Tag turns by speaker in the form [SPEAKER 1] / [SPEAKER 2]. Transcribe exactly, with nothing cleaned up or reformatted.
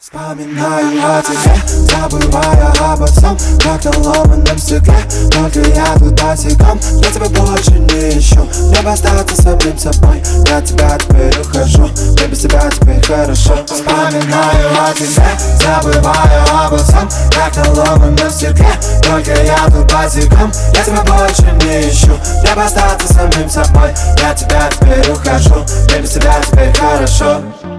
[SPEAKER 1] Вспоминаю о тебе, забывая обо всем, как на ломаном стекле. Только я тут босиком, я тебя больше не ищу. Мне бы остаться самим собой, я от тебя теперь ухожу. Мне без тебя теперь хорошо. Вспоминаю о тебе, забывая обо всем, как на ломаном стекле. Только я тут босиком, я тебя больше не ищу. Мне бы остаться самим собой, я от тебя теперь ухожу. Мне без тебя теперь хорошо.